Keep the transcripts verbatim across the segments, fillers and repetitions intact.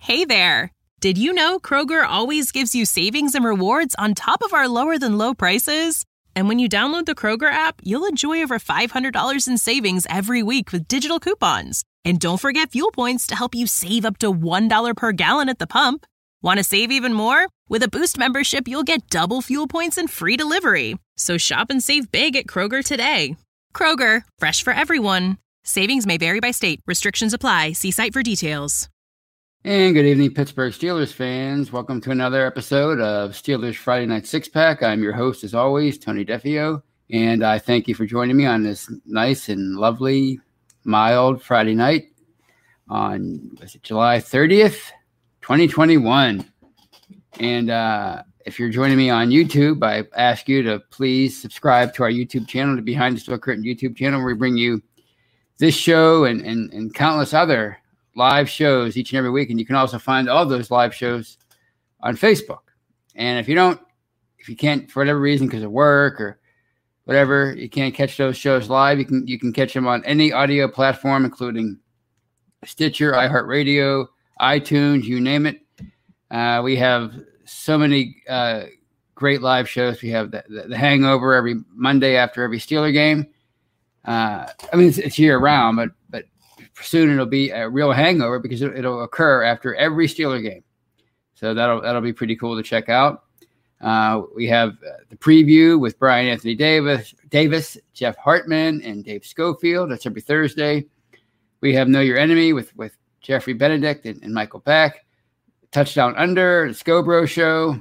Hey there! Did you know Kroger always gives you savings and rewards on top of our lower-than-low prices? And when you download the Kroger app, you'll enjoy over five hundred dollars in savings every week with digital coupons. And don't forget fuel points to help you save up to one dollar per gallon at the pump. Want to save even more? With a Boost membership, you'll get double fuel points and free delivery. So shop and save big at Kroger today. Kroger, fresh for everyone. Savings may vary by state. Restrictions apply. See site for details. And good evening, Pittsburgh Steelers fans. Welcome to another episode of Steelers Friday Night Six Pack. I'm your host, as always, Tony Defio, and I thank you for joining me on this nice and lovely, mild Friday night on was it July thirtieth, twenty twenty-one. And uh, if you're joining me on YouTube, I ask you to please subscribe to our YouTube channel, the Behind the Steel Curtain YouTube channel, where we bring you this show and, and, and countless other live shows each and every week. And you can also find all those live shows on Facebook. And if you don't, if you can't, for whatever reason, because of work or whatever, you can't catch those shows live, you can you can catch them on any audio platform, including Stitcher, iHeartRadio, iTunes, you name it. Uh, we have so many uh, great live shows. We have the, the, the Hangover every Monday after every Steeler game. Uh, I mean, it's, it's year round, but but soon it'll be a real hangover because it, it'll occur after every Steeler game. So that'll that'll be pretty cool to check out. Uh, we have uh, the preview with Brian Anthony Davis, Davis, Jeff Hartman, and Dave Schofield. That's every Thursday. We have Know Your Enemy with, with Jeffrey Benedict and, and Michael Beck. Touchdown Under, the Scobro Show.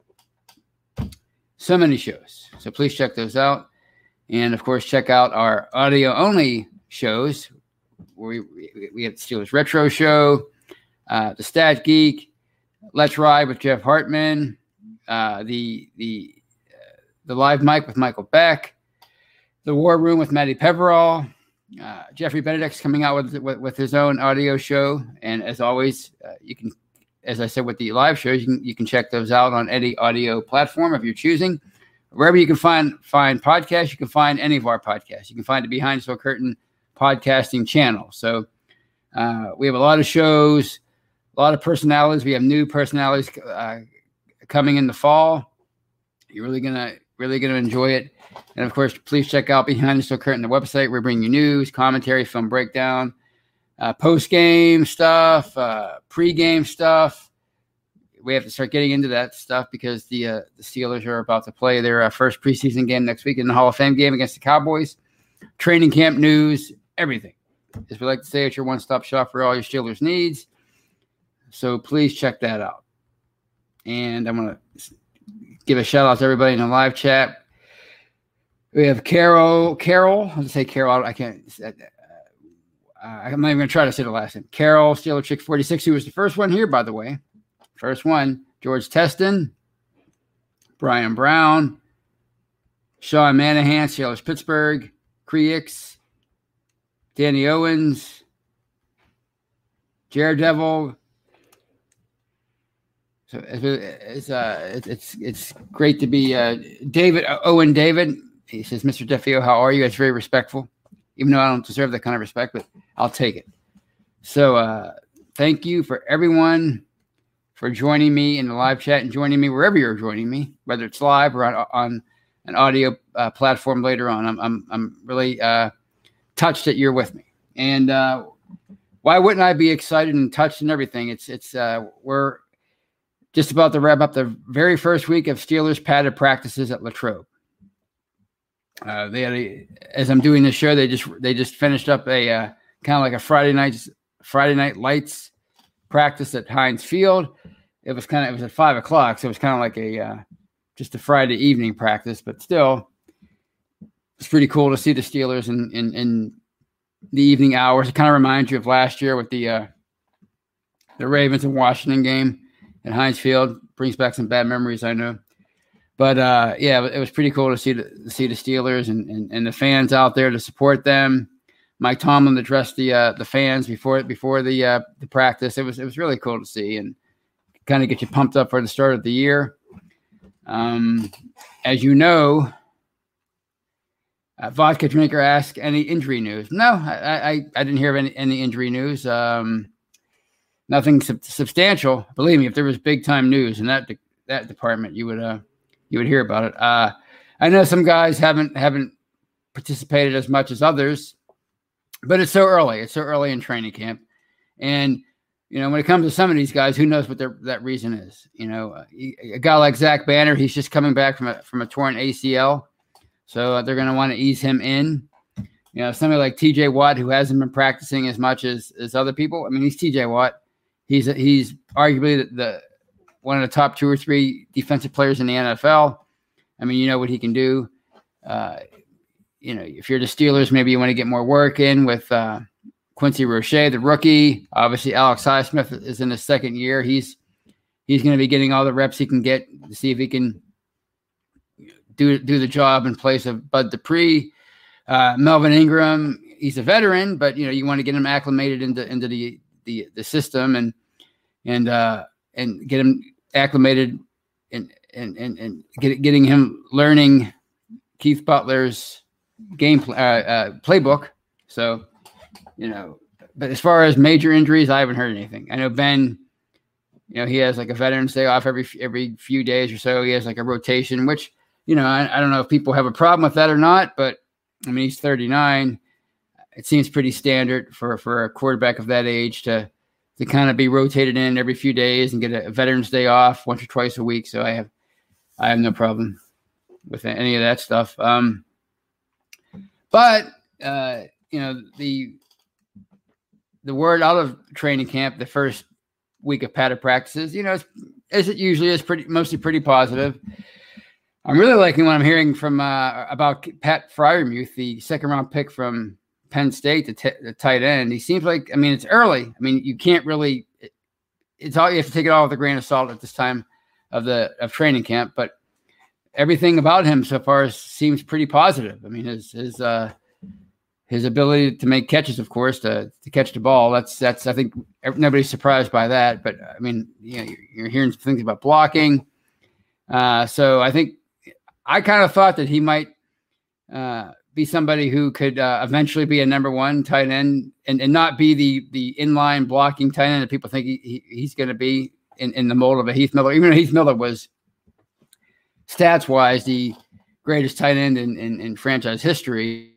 So many shows. So please check those out. And, of course, check out our audio-only shows. We, we, we have the Steelers Retro Show, uh, the Stat Geek, Let's Ride with Jeff Hartman, uh, the the uh, the Live Mic with Michael Beck, the War Room with Matty Peverall. Uh, Jeffrey Benedict's coming out with, with with his own audio show, and as always, uh, you can, as I said, with the live shows, you can you can check those out on any audio platform if you're choosing. Wherever you can find find podcasts, you can find any of our podcasts. You can find the Behind the Steel Curtain podcasting channel. So uh, we have a lot of shows, a lot of personalities. We have new personalities uh, coming in the fall. You're really gonna really gonna enjoy it. And of course, please check out Behind the Steel Curtain, the website. We bring you news, commentary, film breakdown, uh, post game stuff, uh, pre game stuff. We have to start getting into that stuff because the uh, the Steelers are about to play their uh, first preseason game next week in the Hall of Fame game against the Cowboys. Training camp news, everything. As we like to say, it's your one-stop shop for all your Steelers needs. So please check that out. And I'm going to give a shout-out to everybody in the live chat. We have Carol. Carol. I'll just say Carol. I can't. Uh, I'm not even going to try to say the last name. Carol, Steeler Chick forty-six, who was the first one here, by the way. First one. George Teston. Brian Brown. Sean Manahan, Steelers Pittsburgh. Creix, Danny Owens, Jared Devil. So it's uh it's it's great to be uh, David Owen David. He says, Mister Defio, how are you? It's very respectful, even though I don't deserve that kind of respect, but I'll take it. So uh, thank you for everyone for joining me in the live chat and joining me wherever you're joining me, whether it's live or on on an audio uh, platform later on. I'm I'm I'm really uh, touched that you're with me. And uh, why wouldn't I be excited and touched and everything? It's it's uh, we're just about to wrap up the very first week of Steelers padded practices at Latrobe. Uh, they had a, as I'm doing this show, they just they just finished up a uh, kind of like a Friday night Friday night lights practice at Heinz Field. It was kind of it was at five o'clock, so it was kind of like a uh, just a Friday evening practice, but still, it's pretty cool to see the Steelers in, in, in the evening hours. It kind of reminds you of last year with the uh, the Ravens and Washington game at Heinz Field. Brings back some bad memories, I know. But, uh, yeah, it was pretty cool to see the, to see the Steelers and, and, and the fans out there to support them. Mike Tomlin addressed the uh, the fans before before the uh, the practice. It was it was really cool to see and kind of get you pumped up for the start of the year. Um, as you know, uh, Vodka Drinker asked any injury news. No, I, I, I didn't hear of any, any injury news. Um, nothing sub- substantial. Believe me, if there was big time news in that de- that department, you would uh you would hear about it. Uh, I know some guys haven't haven't participated as much as others, but it's so early. It's so early in training camp, and you know when it comes to some of these guys, who knows what their that reason is? You know, uh, a guy like Zach Banner, he's just coming back from a from a torn A C L, so uh, they're going to want to ease him in. You know, somebody like T J Watt, who hasn't been practicing as much as, as other people. I mean, he's T J Watt. He's he's arguably the, the one of the top two or three defensive players in the N F L. I mean, you know what he can do. Uh, you know, if you're the Steelers, maybe you want to get more work in with uh, Quincy Roche, the rookie. Obviously, Alex Highsmith is in his second year. He's he's going to be getting all the reps he can get to see if he can do do the job in place of Bud Dupree. Uh, Melvin Ingram, he's a veteran, but you know you want to get him acclimated into into the the, the system and and uh, and get him acclimated and and and, and get, getting him learning Keith Butler's game uh, uh, playbook. So you know, but as far as major injuries, I haven't heard anything. I know Ben, you know, he has like a Veterans Day off every every few days or so. He has like a rotation, which you know I, I don't know if people have a problem with that or not, but I mean, he's thirty-nine. It seems pretty standard for, for a quarterback of that age to to kind of be rotated in every few days and get a Veterans Day off once or twice a week. So I have I have no problem with any of that stuff. Um, but uh, you know, the the word out of training camp, the first week of padded practices, you know, it's, as it usually is, pretty mostly pretty positive. I'm really liking what I'm hearing from uh, about Pat Freiermuth, the second round pick from Penn State, the, t- the tight end. He seems like, I mean, it's early. I mean, you can't really, it, it's all, you have to take it all with a grain of salt at this time of the, of training camp, but everything about him so far seems pretty positive. I mean, his, his, uh, his ability to make catches, of course, to, to catch the ball. That's, that's, I think nobody's surprised by that, but I mean, you know, you're, you're hearing things about blocking. Uh, so I think, I kind of thought that he might uh, be somebody who could uh, eventually be a number one tight end and, and not be the the inline blocking tight end that people think he, he, he's going to be in, in the mold of a Heath Miller. Even though Heath Miller was stats-wise the greatest tight end in, in, in franchise history.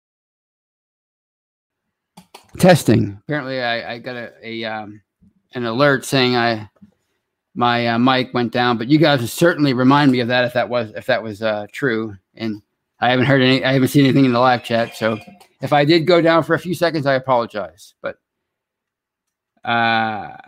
Testing. Apparently, I, I got a, a um, an alert saying I – my uh, mic went down, but you guys would certainly remind me of that if that was if that was uh, true. And I haven't heard any, I haven't seen anything in the live chat. So if I did go down for a few seconds, I apologize. But uh,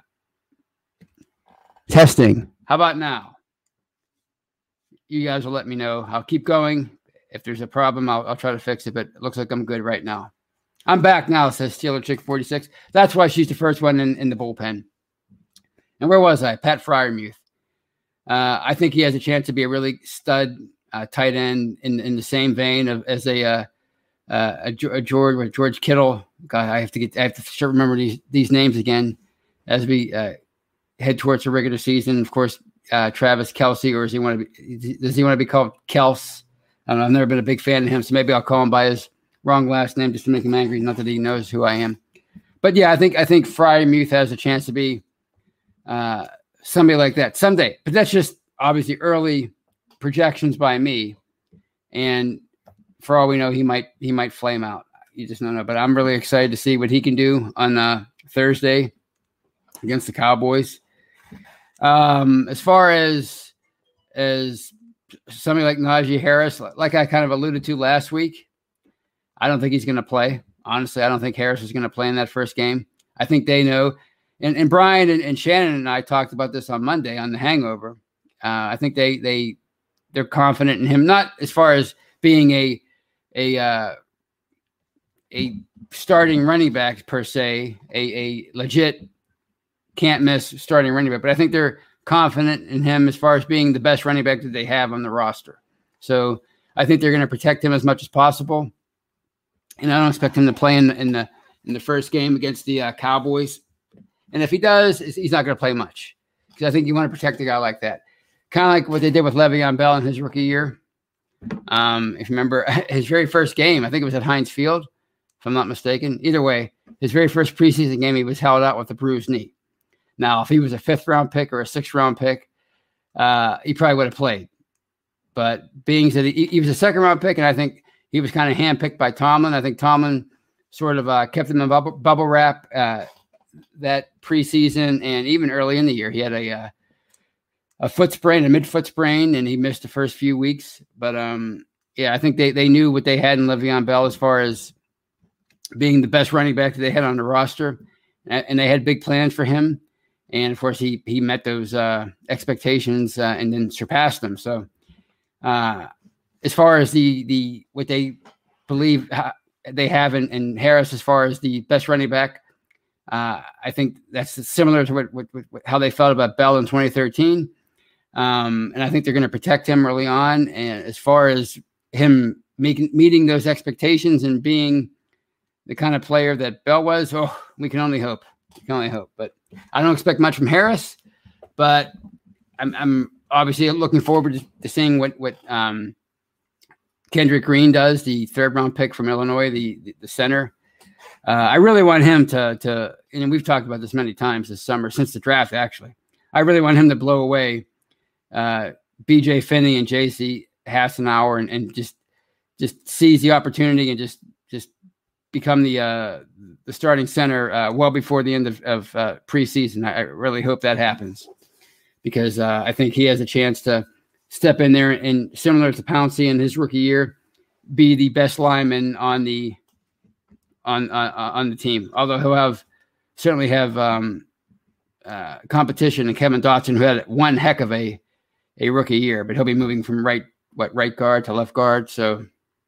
testing. How about now? You guys will let me know. I'll keep going. If there's a problem, I'll, I'll try to fix it. But it looks like I'm good right now. I'm back now, says Steeler Chick forty-six. That's why she's the first one in, in the bullpen. And where was I? Pat Freiermuth. Uh, I think he has a chance to be a really stud uh, tight end in, in the same vein of as a, uh, uh, a, a George George Kittle. God, I have to get I have to sure remember these these names again as we uh, head towards the regular season. Of course, uh, Travis Kelce, or does he want to be? Does he want to be called Kels? I don't know. I've never been a big fan of him, so maybe I'll call him by his wrong last name just to make him angry. Not that he knows who I am. But yeah, I think I think Freiermuth has a chance to be Uh, somebody like that someday, but that's just obviously early projections by me. And for all we know, he might, he might flame out. You just don't know, but I'm really excited to see what he can do on uh, Thursday against the Cowboys. Um, as far as, as somebody like Najee Harris, like I kind of alluded to last week, I don't think he's going to play. Honestly, I don't think Harris is going to play in that first game. I think they know. And, and Brian and, and Shannon and I talked about this on Monday on The Hangover. Uh, I think they they they're confident in him, not as far as being a a uh, a starting running back per se, a, a legit can't miss starting running back, but I think they're confident in him as far as being the best running back that they have on the roster. So I think they're going to protect him as much as possible, and I don't expect him to play in the in the in the first game against the uh, Cowboys. And if he does, he's not going to play much because I think you want to protect a guy like that. Kind of like what they did with Le'Veon Bell in his rookie year. Um, if you remember his very first game, I think it was at Heinz Field, if I'm not mistaken. Either way, his very first preseason game, he was held out with a bruised knee. Now, if he was a fifth round pick or a sixth round pick, uh, he probably would have played. But being that he, he was a second round pick, and I think he was kind of handpicked by Tomlin. I think Tomlin sort of uh, kept him in bubble, bubble wrap uh, that preseason and even early in the year. He had a uh, a foot sprain, a mid-foot sprain, and he missed the first few weeks. But, um, yeah, I think they, they knew what they had in Le'Veon Bell as far as being the best running back that they had on the roster, and, and they had big plans for him. And, of course, he he met those uh, expectations uh, and then surpassed them. So, uh, as far as the the what they believe ha- they have in, in Harris as far as the best running back, uh, I think that's similar to what, what, what how they felt about Bell in twenty thirteen. Um, and I think they're going to protect him early on. And as far as him making meeting those expectations and being the kind of player that Bell was, oh, we can only hope. We can only hope. But I don't expect much from Harris. But I'm, I'm obviously looking forward to, to seeing what what um, Kendrick Green does, the third round pick from Illinois, the the, the center. Uh, I really want him to to, and we've talked about this many times this summer since the draft. Actually, I really want him to blow away Uh, B J Finney and J C Hassenauer and, and just just seize the opportunity and just just become the uh, the starting center uh, well before the end of, of uh, preseason. I, I really hope that happens because uh, I think he has a chance to step in there and, similar to Pouncey in his rookie year, be the best lineman on the on uh, on the team. Although he'll have certainly have um, uh, competition in Kevin Dotson, who had one heck of a a rookie year, but he'll be moving from right, what, right guard to left guard. So,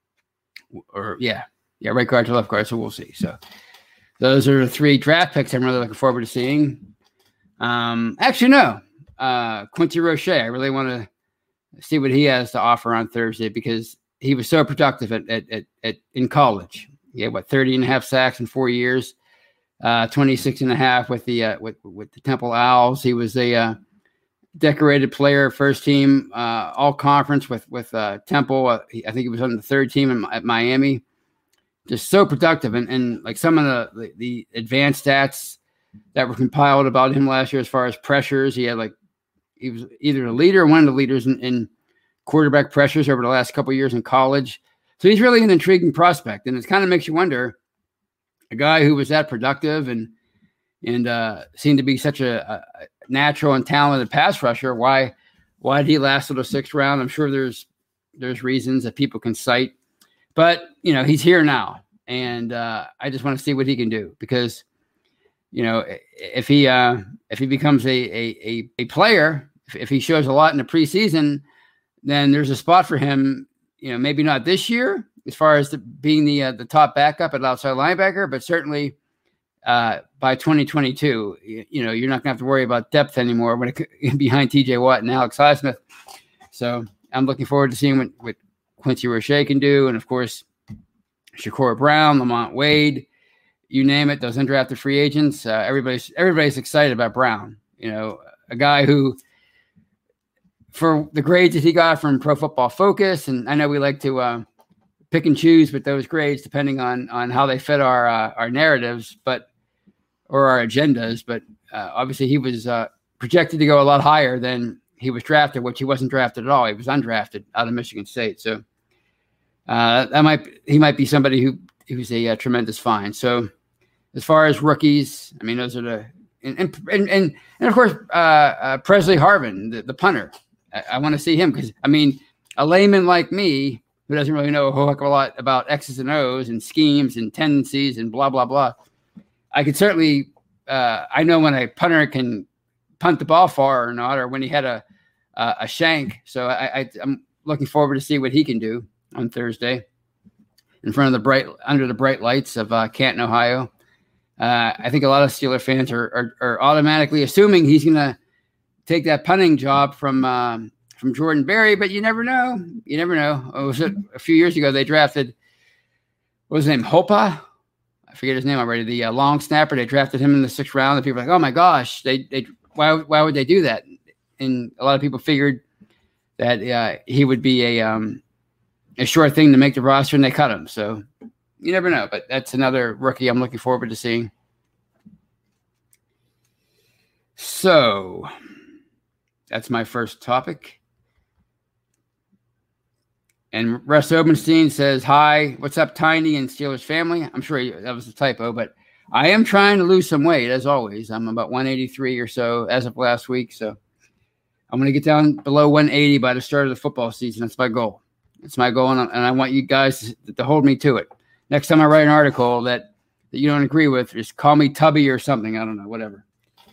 or yeah, yeah, right guard to left guard. So we'll see. So those are the three draft picks I'm really looking forward to seeing. Um, actually, no, uh, Quincy Roche. I really want to see what he has to offer on Thursday because he was so productive at, at, at, at in college. He had what, thirty and a half sacks in four years, uh, twenty-six and a half with the, uh, with, with the Temple Owls. He was a, uh, decorated player, first team, uh, all conference with with uh, Temple. Uh, he, I think he was on the third team in, at Miami. Just so productive, and, and like some of the, the the advanced stats that were compiled about him last year, as far as pressures, he had like he was either a leader or one of the leaders in, in quarterback pressures over the last couple of years in college. So he's really an intriguing prospect, and it kind of makes you wonder, a guy who was that productive and and uh, seemed to be such a, a natural and talented pass rusher, why why did he last to the sixth round? I'm sure there's there's reasons that people can cite, but you know he's here now, and uh, I just want to see what he can do because you know if he uh, if he becomes a a a, a player, if, if he shows a lot in the preseason, then there's a spot for him. You know, maybe not this year as far as the, being the uh, the top backup at outside linebacker, but certainly. Uh, by twenty twenty-two, you, you know, you're not gonna have to worry about depth anymore when it behind T J Watt and Alex Highsmith. So I'm looking forward to seeing what, what Quincy Roche can do. And of course, Shakur Brown, Lamont Wade, you name it, those undrafted free agents. Uh, everybody's, everybody's excited about Brown, you know, a guy who, for the grades that he got from Pro Football Focus. And I know we like to, uh, pick and choose with those grades, depending on, on how they fit our, uh, our narratives, but, or our agendas, but uh, obviously he was uh, projected to go a lot higher than he was drafted, which he wasn't drafted at all. He was undrafted out of Michigan State. So uh, that might he might be somebody who who's a, a tremendous find. So as far as rookies, I mean, those are the and and and, and, and of course uh, uh, Presley Harvin, the, the punter. I, I want to see him because I mean, a layman like me who doesn't really know a whole heck of a lot about X's and O's and schemes and tendencies and blah blah blah. I could certainly, uh, I know when a punter can punt the ball far or not, or when he had a a, a shank. So I, I, I'm looking forward to see what he can do on Thursday in front of the bright, under the bright lights of uh, Canton, Ohio. Uh, I think a lot of Steeler fans are are, are automatically assuming he's going to take that punting job from um, from Jordan Berry, but you never know. You never know. Oh, was it a few years ago they drafted, what was his name, Hopa? I forget his name already. The uh, long snapper. They drafted him in the sixth round. And people were like, "Oh my gosh, they they why why would they do that?" And a lot of people figured that uh, he would be a um, a sure thing to make the roster, and they cut him. So you never know. But that's another rookie I'm looking forward to seeing. So that's my first topic. And Russ Obenstein says, hi, what's up, Tiny and Steelers family? I'm sure he, that was a typo, but I am trying to lose some weight, as always. I'm about one eighty-three or so as of last week. So I'm going to get down below one eighty by the start of the football season. That's my goal. It's my goal, and I, and I want you guys to, to hold me to it. Next time I write an article that, that you don't agree with, just call me Tubby or something. I don't know, whatever.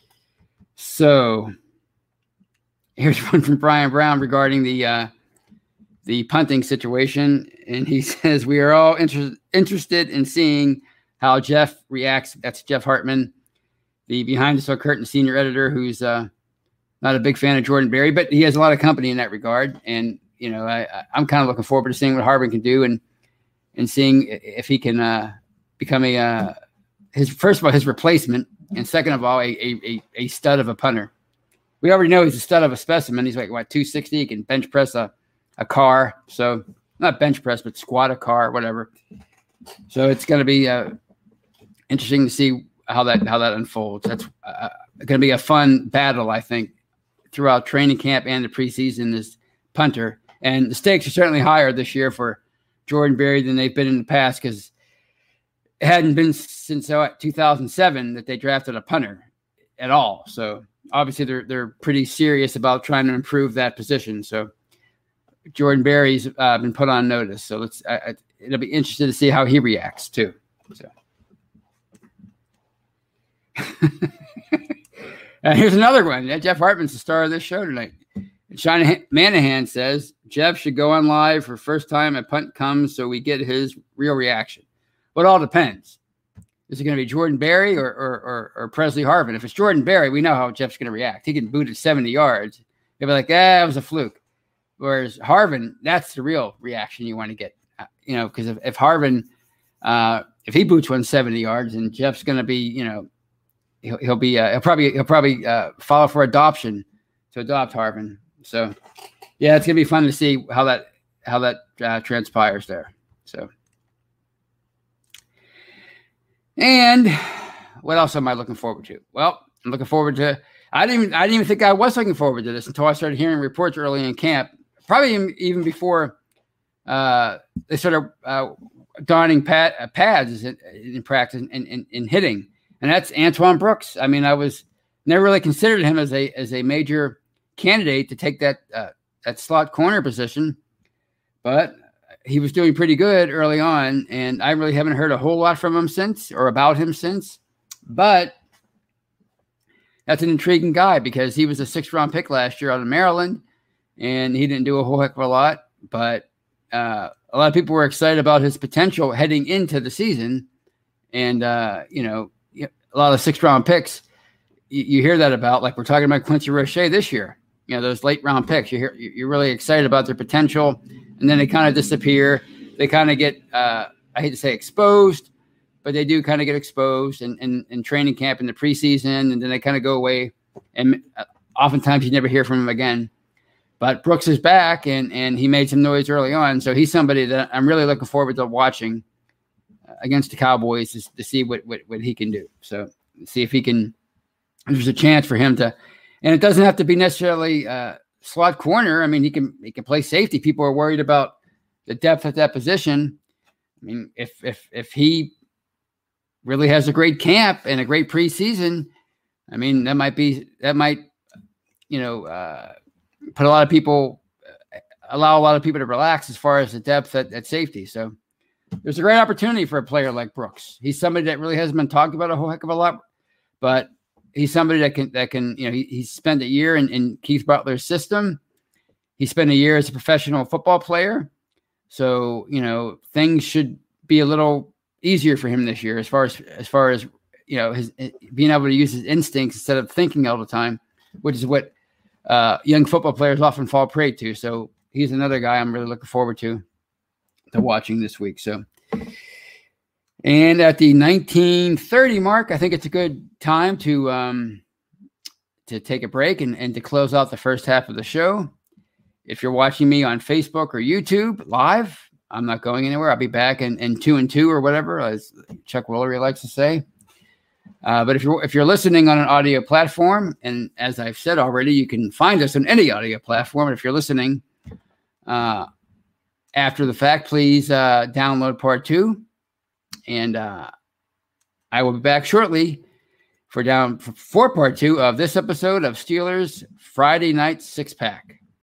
So here's one from Brian Brown regarding the uh, the punting situation. And he says, we are all inter- interested in seeing how Jeff reacts. That's Jeff Hartman, the Behind the Steel Curtain senior editor, who's uh, not a big fan of Jordan Berry, but he has a lot of company in that regard. And, you know, I, I'm kind of looking forward to seeing what Hartman can do and and seeing if he can uh, become a uh, his first of all his replacement, and second of all a, a a stud of a punter. We already know he's a stud of a specimen. He's like what two sixty. He can bench press a a car, so not bench press, but squat a car, whatever. So it's going to be uh, interesting to see how that how that unfolds. That's uh, going to be a fun battle, I think, throughout training camp and the preseason. This punter, and the stakes are certainly higher this year for Jordan Berry than they've been in the past, because it hadn't been since uh, two thousand seven that they drafted a punter at all. So obviously they're they're pretty serious about trying to improve that position. So Jordan Berry's uh, been put on notice. So let's uh, it'll be interesting to see how he reacts too. So. And here's another one. Yeah, Jeff Hartman's the star of this show tonight. Sean Manahan says Jeff should go on live for first time a punt comes so we get his real reaction. Well, it all depends. Is it going to be Jordan Berry or, or, or, or Presley Harvin? If it's Jordan Berry, we know how Jeff's going to react. He can boot at seventy yards. He'll be like, ah, it was a fluke. Whereas Harvin, that's the real reaction you want to get. You know, because if, if Harvin, uh, if he boots one seventy yards, and Jeff's going to be, you know, he'll, he'll be, uh, he'll probably, he'll probably uh, follow for adoption to adopt Harvin. So, yeah, it's gonna be fun to see how that how that uh, transpires there. So, and what else am I looking forward to? Well, I'm looking forward to. I didn't even I didn't even think I was looking forward to this until I started hearing reports early in camp. Probably even before uh, they started uh, donning pad, uh, pads in, in practice and in, in hitting, and that's Antoine Brooks. I mean, I was never really considered him as a as a major candidate to take that uh, that slot corner position, but he was doing pretty good early on, and I really haven't heard a whole lot from him since or about him since. But that's an intriguing guy because he was a sixth round pick last year out of Maryland, and he didn't do a whole heck of a lot. But uh, a lot of people were excited about his potential heading into the season, and uh, you know, a lot of sixth round picks you, you hear that about, like we're talking about Quincy Roche this year. You know, those late round picks, you hear, you're really excited about their potential, and then they kind of disappear. They kind of get, uh, I hate to say exposed, but they do kind of get exposed in, in, in training camp in the preseason, and then they kind of go away. And uh, oftentimes you never hear from them again. But Brooks is back, and, and he made some noise early on. So he's somebody that I'm really looking forward to watching against the Cowboys to, to see what, what, what he can do. So see if he can, there's a chance for him to, and it doesn't have to be necessarily uh, slot corner. I mean, he can he can play safety. People are worried about the depth at that position. I mean, if if if he really has a great camp and a great preseason, I mean, that might be that might you know uh, put a lot of people allow a lot of people to relax as far as the depth at, at safety. So there's a great opportunity for a player like Brooks. He's somebody that really hasn't been talked about a whole heck of a lot, but he's somebody that can, that can, you know, he, he spent a year in, in Keith Butler's system. He spent a year as a professional football player. So, you know, things should be a little easier for him this year as far as, as far as, you know, his being able to use his instincts instead of thinking all the time, which is what uh, young football players often fall prey to. So he's another guy I'm really looking forward to, to watching this week. So, and at the nineteen thirty mark, I think it's a good time to um, to take a break and, and to close out the first half of the show. If you're watching me on Facebook or YouTube live, I'm not going anywhere. I'll be back in, in two and two or whatever, as Chuck Woolery likes to say. Uh, but if you're if you're listening on an audio platform, and as I've said already, you can find us on any audio platform. If you're listening uh, after the fact, please uh, download part two, and uh, I will be back shortly for down for part two of this episode of Steelers Friday Night Six Pack.